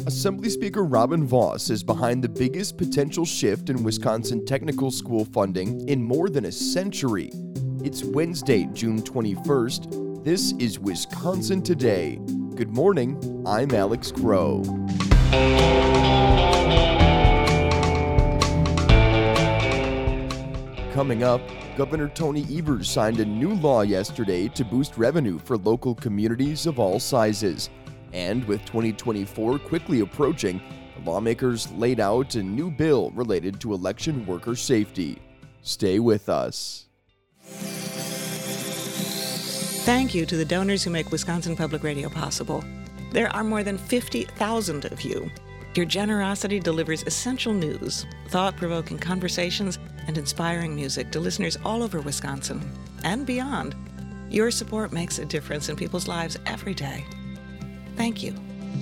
Assembly Speaker Robin Vos is behind the biggest potential shift in Wisconsin technical school funding in more than a century. It's Wednesday, June 21st. This is Wisconsin Today. Good morning, I'm Alex Crow. Coming up, Governor Tony Evers signed a new law yesterday to boost revenue for local communities of all sizes. And with 2024 quickly approaching, lawmakers laid out a new bill related to election worker safety. Stay with us. Thank you to the donors who make Wisconsin Public Radio possible. There are more than 50,000 of you. Your generosity delivers essential news, thought-provoking conversations, and inspiring music to listeners all over Wisconsin and beyond. Your support makes a difference in people's lives every day. Thank you.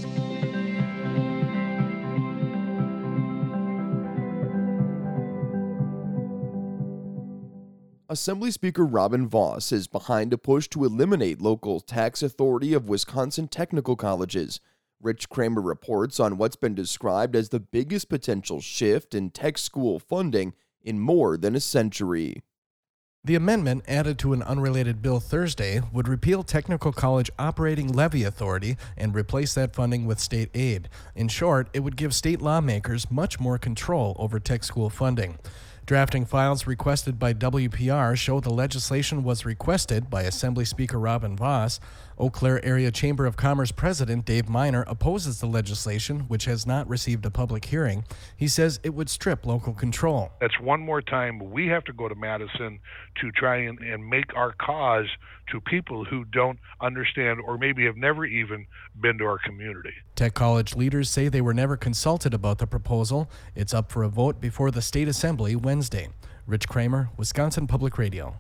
Assembly Speaker Robin Vos is behind a push to eliminate local tax authority of Wisconsin technical colleges. Rich Kramer reports on what's been described as the biggest potential shift in tech school funding in more than a century. The amendment, added to an unrelated bill Thursday, would repeal technical college operating levy authority and replace that funding with state aid. In short, it would give state lawmakers much more control over tech school funding. Drafting files requested by WPR show the legislation was requested by Assembly Speaker Robin Vos. Eau Claire Area Chamber of Commerce President Dave Miner opposes the legislation, which has not received a public hearing. He says it would strip local control. That's one more time we have to go to Madison to try and make our cause to people who don't understand or maybe have never even been to our community. Tech college leaders say they were never consulted about the proposal. It's up for a vote before the State Assembly Wednesday. Rich Kramer, Wisconsin Public Radio.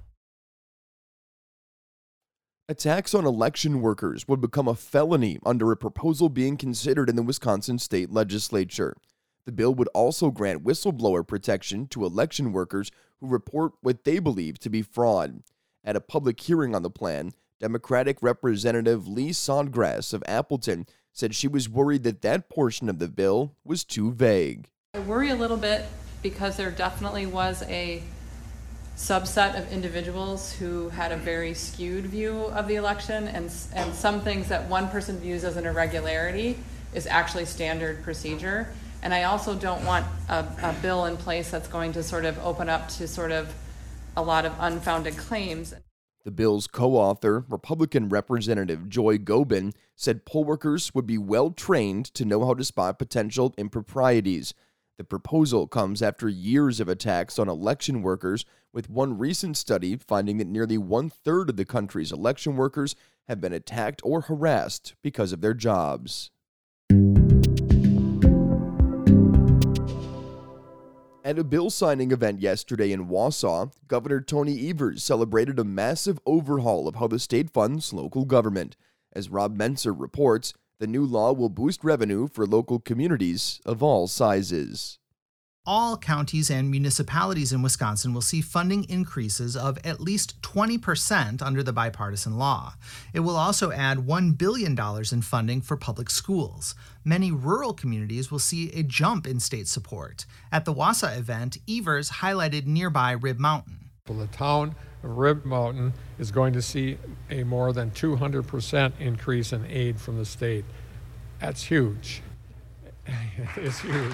A tax on election workers would become a felony under a proposal being considered in the Wisconsin state legislature. The bill would also grant whistleblower protection to election workers who report what they believe to be fraud. At a public hearing on the plan, Democratic Representative Lee Sondgrass of Appleton said she was worried that portion of the bill was too vague. I worry a little bit because there definitely was a subset of individuals who had a very skewed view of the election, and some things that one person views as an irregularity is actually standard procedure. And I also don't want a bill in place that's going to sort of open up to sort of a lot of unfounded claims. The bill's co-author, Republican Representative Joy Gobin, said poll workers would be well trained to know how to spot potential improprieties. The proposal comes after years of attacks on election workers, with one recent study finding that nearly one-third of the country's election workers have been attacked or harassed because of their jobs. At a bill signing event yesterday in Wausau, Governor Tony Evers celebrated a massive overhaul of how the state funds local government. As Rob Menser reports, the new law will boost revenue for local communities of all sizes. All counties and municipalities in Wisconsin will see funding increases of at least 20% under the bipartisan law. It will also add $1 billion in funding for public schools. Many rural communities will see a jump in state support. At the Wausau event, Evers highlighted nearby Rib Mountain. The town of Rib Mountain is going to see a more than 200% increase in aid from the state. That's huge. It's huge.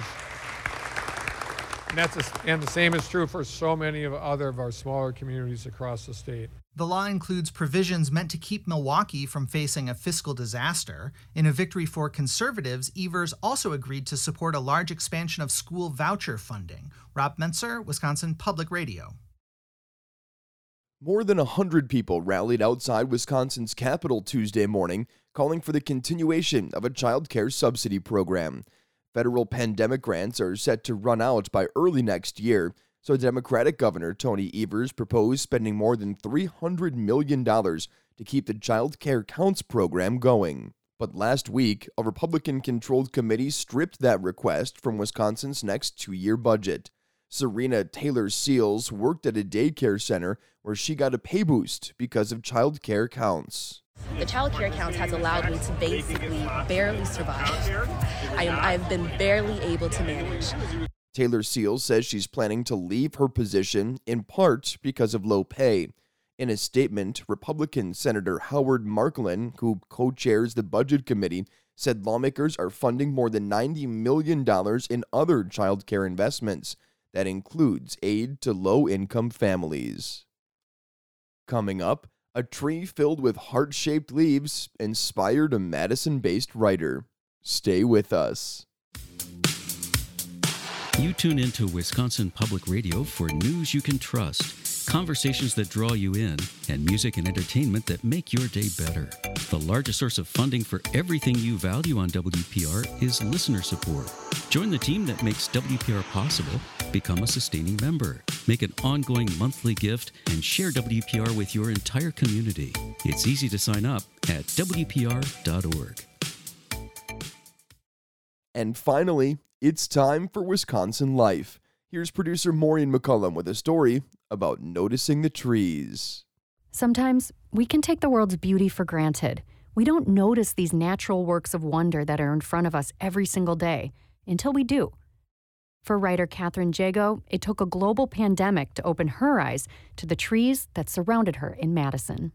And the same is true for so many of our smaller communities across the state. The law includes provisions meant to keep Milwaukee from facing a fiscal disaster. In a victory for conservatives, Evers also agreed to support a large expansion of school voucher funding. Rob Menser, Wisconsin Public Radio. More than 100 people rallied outside Wisconsin's Capitol Tuesday morning, calling for the continuation of a child care subsidy program. Federal pandemic grants are set to run out by early next year, so Democratic Governor Tony Evers proposed spending more than $300 million to keep the Child Care Counts program going. But last week, a Republican-controlled committee stripped that request from Wisconsin's next two-year budget. Serena Taylor Seals worked at a daycare center where she got a pay boost because of Child Care Counts. The child care accounts has allowed me to basically barely survive. I've been barely able to manage. Taylor Seals says she's planning to leave her position in part because of low pay. In a statement, Republican Senator Howard Marklin, who co-chairs the Budget Committee, said lawmakers are funding more than $90 million in other child care investments. That includes aid to low-income families. Coming up, a tree filled with heart-shaped leaves inspired a Madison-based writer. Stay with us. You tune into Wisconsin Public Radio for news you can trust, conversations that draw you in, and music and entertainment that make your day better. The largest source of funding for everything you value on WPR is listener support. Join the team that makes WPR possible. Become a sustaining member. Make an ongoing monthly gift and share WPR with your entire community. It's easy to sign up at WPR.org. And finally, it's time for Wisconsin Life. Here's producer Maureen McCullum with a story about noticing the trees. Sometimes we can take the world's beauty for granted. We don't notice these natural works of wonder that are in front of us every single day until we do. For writer Catherine Jago, it took a global pandemic to open her eyes to the trees that surrounded her in Madison.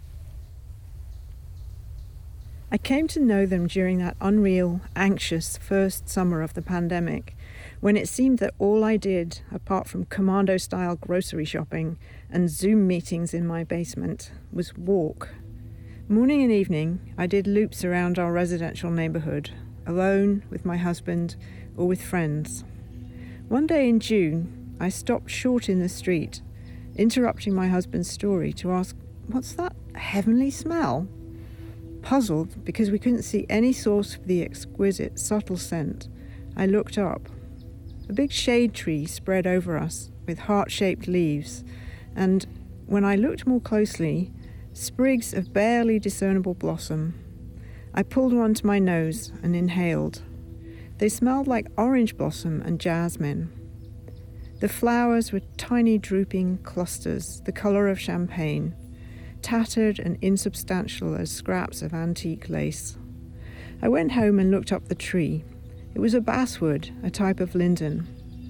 I came to know them during that unreal, anxious first summer of the pandemic, when it seemed that all I did, apart from commando-style grocery shopping and Zoom meetings in my basement, was walk. Morning and evening, I did loops around our residential neighborhood, alone, with my husband, or with friends. One day in June, I stopped short in the street, interrupting my husband's story to ask, "What's that heavenly smell?" Puzzled, because we couldn't see any source for the exquisite, subtle scent, I looked up. A big shade tree spread over us, with heart-shaped leaves, and, when I looked more closely, sprigs of barely discernible blossom. I pulled one to my nose and inhaled. They smelled like orange blossom and jasmine. The flowers were tiny drooping clusters, the color of champagne, tattered and insubstantial as scraps of antique lace. I went home and looked up the tree. It was a basswood, a type of linden.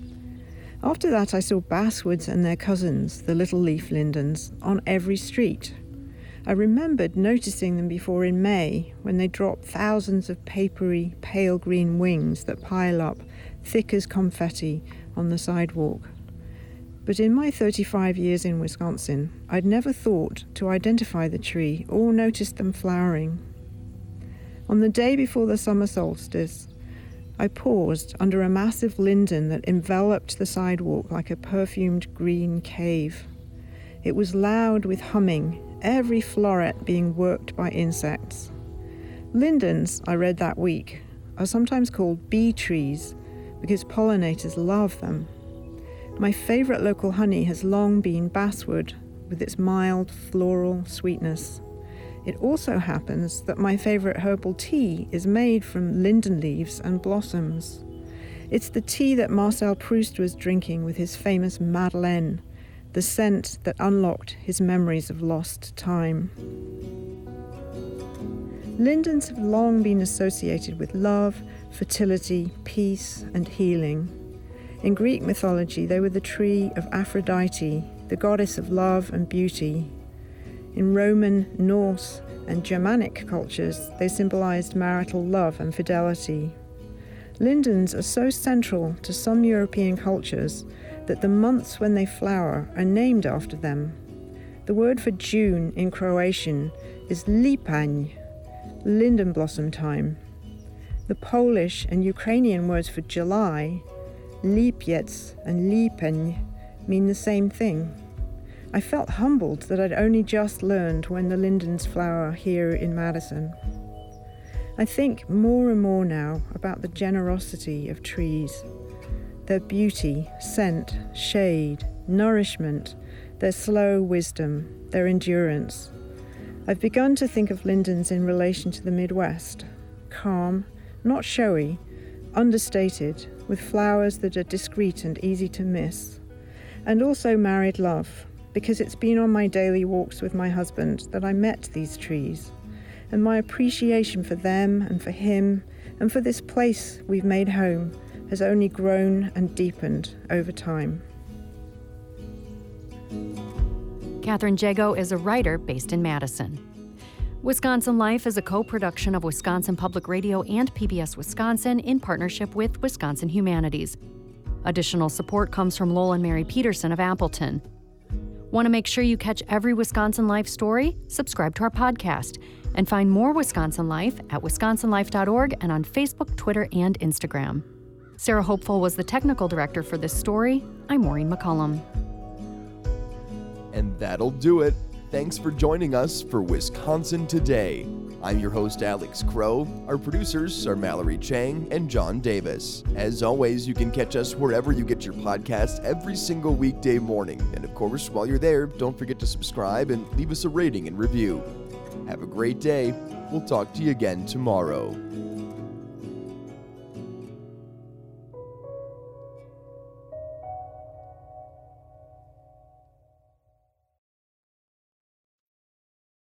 After that, I saw basswoods and their cousins, the little leaf lindens, on every street. I remembered noticing them before in May, when they drop thousands of papery, pale green wings that pile up, thick as confetti, on the sidewalk. But in my 35 years in Wisconsin, I'd never thought to identify the tree or notice them flowering. On the day before the summer solstice, I paused under a massive linden that enveloped the sidewalk like a perfumed green cave. It was loud with humming, every floret being worked by insects. Lindens, I read that week, are sometimes called bee trees because pollinators love them. My favorite local honey has long been basswood, with its mild floral sweetness. It also happens that my favorite herbal tea is made from linden leaves and blossoms. It's the tea that Marcel Proust was drinking with his famous Madeleine, the scent that unlocked his memories of lost time. Lindens have long been associated with love, fertility, peace, and healing. In Greek mythology, they were the tree of Aphrodite, the goddess of love and beauty. In Roman, Norse, and Germanic cultures, they symbolized marital love and fidelity. Lindens are so central to some European cultures that the months when they flower are named after them. The word for June in Croatian is lipanj, linden blossom time. The Polish and Ukrainian words for July, lipiec and lipenj, mean the same thing. I felt humbled that I'd only just learned when the lindens flower here in Madison. I think more and more now about the generosity of trees, their beauty, scent, shade, nourishment, their slow wisdom, their endurance. I've begun to think of lindens in relation to the Midwest, calm, not showy, understated, with flowers that are discreet and easy to miss, and also married love, because it's been on my daily walks with my husband that I met these trees, and my appreciation for them and for him and for this place we've made home has only grown and deepened over time. Catherine Jago is a writer based in Madison. Wisconsin Life is a co-production of Wisconsin Public Radio and PBS Wisconsin in partnership with Wisconsin Humanities. Additional support comes from Lowell and Mary Peterson of Appleton. Want to make sure you catch every Wisconsin Life story? Subscribe to our podcast and find more Wisconsin Life at wisconsinlife.org and on Facebook, Twitter, and Instagram. Sarah Hopeful was the technical director for this story. I'm Maureen McCullum. And that'll do it. Thanks for joining us for Wisconsin Today. I'm your host, Alex Crow. Our producers are Mallory Chang and John Davis. As always, you can catch us wherever you get your podcasts every single weekday morning. And of course, while you're there, don't forget to subscribe and leave us a rating and review. Have a great day. We'll talk to you again tomorrow.